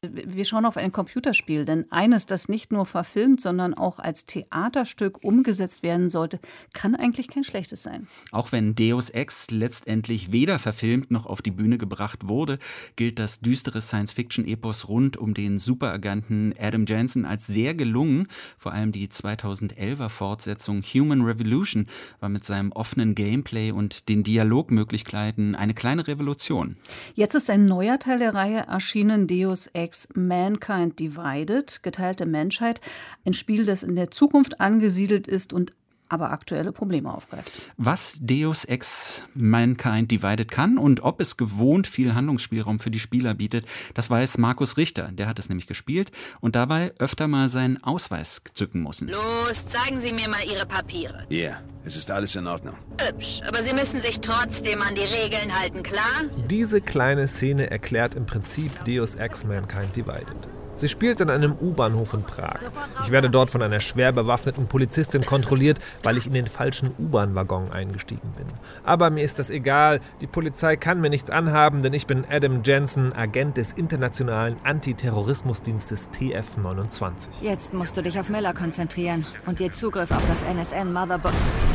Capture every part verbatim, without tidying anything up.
Wir schauen auf ein Computerspiel, denn eines, das nicht nur verfilmt, sondern auch als Theaterstück umgesetzt werden sollte, kann eigentlich kein schlechtes sein. Auch wenn Deus Ex letztendlich weder verfilmt noch auf die Bühne gebracht wurde, gilt das düstere Science-Fiction-Epos rund um den Superagenten Adam Jensen als sehr gelungen. Vor allem die zweitausendelfer Fortsetzung Human Revolution war mit seinem offenen Gameplay und den Dialogmöglichkeiten eine kleine Revolution. Jetzt ist ein neuer Teil der Reihe erschienen, Deus Ex Mankind Divided, geteilte Menschheit, ein Spiel, das in der Zukunft angesiedelt ist und aber aktuelle Probleme aufgreift. Was Deus Ex Mankind Divided kann und ob es gewohnt viel Handlungsspielraum für die Spieler bietet, das weiß Markus Richter. Der hat es nämlich gespielt und dabei öfter mal seinen Ausweis zücken müssen. Los, zeigen Sie mir mal Ihre Papiere. Ja, yeah, es ist alles in Ordnung. Hübsch, aber Sie müssen sich trotzdem an die Regeln halten, klar? Diese kleine Szene erklärt im Prinzip Deus Ex Mankind Divided. Sie spielt an einem U-Bahnhof in Prag. Ich werde dort von einer schwer bewaffneten Polizistin kontrolliert, weil ich in den falschen U-Bahn-Waggon eingestiegen bin. Aber mir ist das egal, die Polizei kann mir nichts anhaben, denn ich bin Adam Jensen, Agent des internationalen Antiterrorismusdienstes T F neunundzwanzig. Jetzt musst du dich auf Miller konzentrieren und dir Zugriff auf das N S N-Motherboard.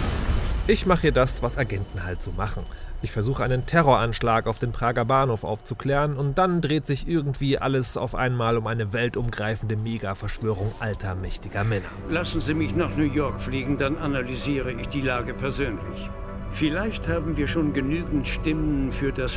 Ich mache hier das, was Agenten halt so machen. Ich versuche einen Terroranschlag auf den Prager Bahnhof aufzuklären und dann dreht sich irgendwie alles auf einmal um eine weltumgreifende Mega-Verschwörung alter, mächtiger Männer. Lassen Sie mich nach New York fliegen, dann analysiere ich die Lage persönlich. Vielleicht haben wir schon genügend Stimmen für das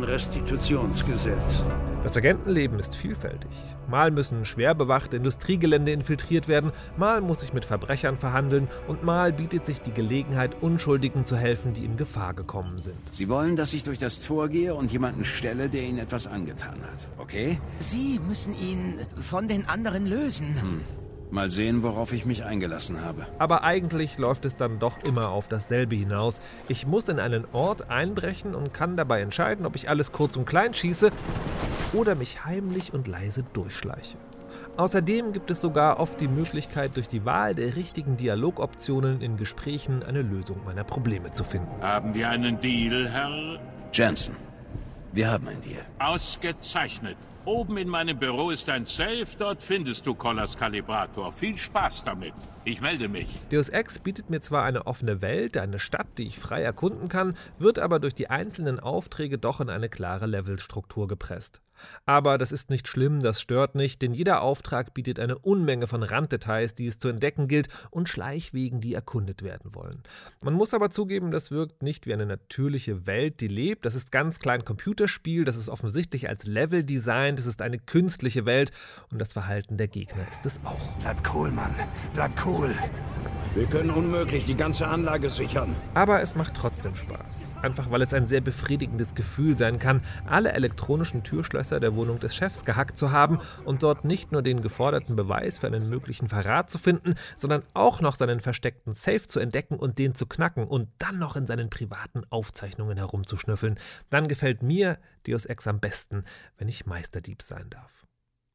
Humanrestitutionsgesetz. Das Agentenleben ist vielfältig. Mal müssen schwer bewachte Industriegelände infiltriert werden, mal muss ich mit Verbrechern verhandeln und mal bietet sich die Gelegenheit, Unschuldigen zu helfen, die in Gefahr gekommen sind. Sie wollen, dass ich durch das Tor gehe und jemanden stelle, der Ihnen etwas angetan hat, okay? Sie müssen ihn von den anderen lösen. Hm. Mal sehen, worauf ich mich eingelassen habe. Aber eigentlich läuft es dann doch immer auf dasselbe hinaus. Ich muss in einen Ort einbrechen und kann dabei entscheiden, ob ich alles kurz und klein schieße oder mich heimlich und leise durchschleiche. Außerdem gibt es sogar oft die Möglichkeit, durch die Wahl der richtigen Dialogoptionen in Gesprächen eine Lösung meiner Probleme zu finden. Haben wir einen Deal, Herr Jensen, wir haben einen Deal. Ausgezeichnet. Oben in meinem Büro ist ein Safe, dort findest du Kollars Kalibrator. Viel Spaß damit. Ich melde mich. Deus Ex bietet mir zwar eine offene Welt, eine Stadt, die ich frei erkunden kann, wird aber durch die einzelnen Aufträge doch in eine klare Levelstruktur gepresst. Aber das ist nicht schlimm, das stört nicht, denn jeder Auftrag bietet eine Unmenge von Randdetails, die es zu entdecken gilt und Schleichwegen, die erkundet werden wollen. Man muss aber zugeben, das wirkt nicht wie eine natürliche Welt, die lebt. Das ist ganz klar ein Computerspiel, das ist offensichtlich als Level designt, das ist eine künstliche Welt und das Verhalten der Gegner ist es auch. Bleib cool, Mann. Bleib cool. Wir können unmöglich die ganze Anlage sichern. Aber es macht trotzdem Spaß. Einfach weil es ein sehr befriedigendes Gefühl sein kann, alle elektronischen Türschlösser der Wohnung des Chefs gehackt zu haben und dort nicht nur den geforderten Beweis für einen möglichen Verrat zu finden, sondern auch noch seinen versteckten Safe zu entdecken und den zu knacken und dann noch in seinen privaten Aufzeichnungen herumzuschnüffeln. Dann gefällt mir Deus Ex am besten, wenn ich Meisterdieb sein darf.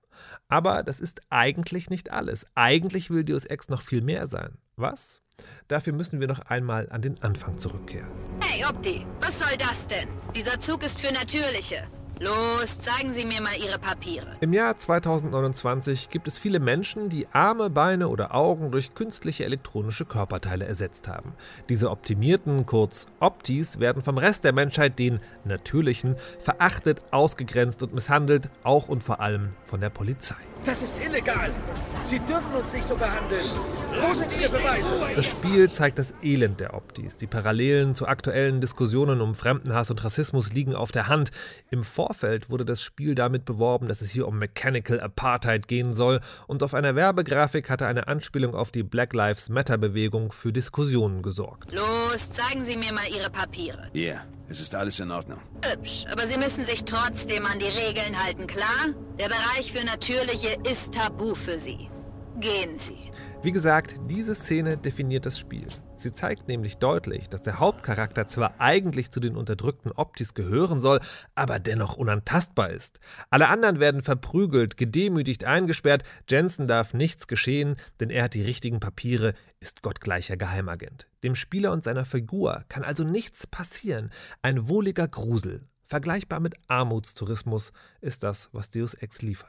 Aber das ist eigentlich nicht alles. Eigentlich will Deus Ex noch viel mehr sein. Was? Dafür müssen wir noch einmal an den Anfang zurückkehren. Hey, Opti, was soll das denn? Dieser Zug ist für Natürliche. Los, zeigen Sie mir mal Ihre Papiere. Im Jahr zweitausendneunundzwanzig gibt es viele Menschen, die Arme, Beine oder Augen durch künstliche elektronische Körperteile ersetzt haben. Diese optimierten, kurz Optis, werden vom Rest der Menschheit, den Natürlichen, verachtet, ausgegrenzt und misshandelt, auch und vor allem von der Polizei. Das ist illegal! Sie dürfen uns nicht so behandeln! Wo sind Ihre Beweise? Das Spiel zeigt das Elend der Optis. Die Parallelen zu aktuellen Diskussionen um Fremdenhass und Rassismus liegen auf der Hand. Im Vorfeld wurde das Spiel damit beworben, dass es hier um Mechanical Apartheid gehen soll und auf einer Werbegrafik hatte eine Anspielung auf die Black Lives Matter-Bewegung für Diskussionen gesorgt. Los, zeigen Sie mir mal Ihre Papiere. Ja, yeah, es ist alles in Ordnung. Hübsch, aber Sie müssen sich trotzdem an die Regeln halten, klar? Der Bereich für Natürliche ist tabu für Sie. Gehen Sie. Wie gesagt, diese Szene definiert das Spiel. Sie zeigt nämlich deutlich, dass der Hauptcharakter zwar eigentlich zu den unterdrückten Optis gehören soll, aber dennoch unantastbar ist. Alle anderen werden verprügelt, gedemütigt, eingesperrt. Jensen darf nichts geschehen, denn er hat die richtigen Papiere, ist gottgleicher Geheimagent. Dem Spieler und seiner Figur kann also nichts passieren. Ein wohliger Grusel. Vergleichbar mit Armutstourismus ist das, was Deus Ex liefert.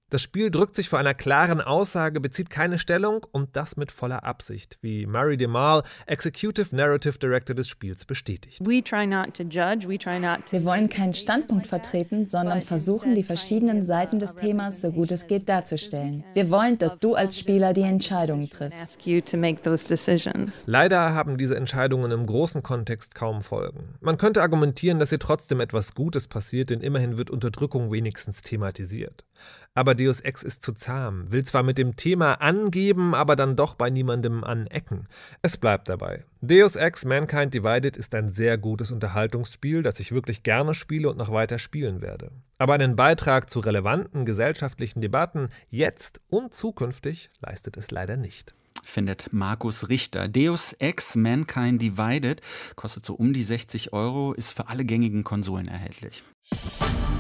Das Spiel drückt sich vor einer klaren Aussage, bezieht keine Stellung und das mit voller Absicht, wie Murray DeMarle, Executive Narrative Director des Spiels, bestätigt. Wir wollen keinen Standpunkt vertreten, sondern versuchen, die verschiedenen Seiten des Themas so gut es geht darzustellen. Wir wollen, dass du als Spieler die Entscheidungen triffst. Leider haben diese Entscheidungen im großen Kontext kaum Folgen. Man könnte argumentieren, dass hier trotzdem etwas Gutes passiert, denn immerhin wird Unterdrückung wenigstens thematisiert. Aber Deus Ex ist zu zahm, will zwar mit dem Thema angeben, aber dann doch bei niemandem anecken. Es bleibt dabei. Deus Ex Mankind Divided ist ein sehr gutes Unterhaltungsspiel, das ich wirklich gerne spiele und noch weiter spielen werde. Aber einen Beitrag zu relevanten gesellschaftlichen Debatten jetzt und zukünftig leistet es leider nicht. Findet Markus Richter. Deus Ex Mankind Divided kostet so um die sechzig Euro, ist für alle gängigen Konsolen erhältlich.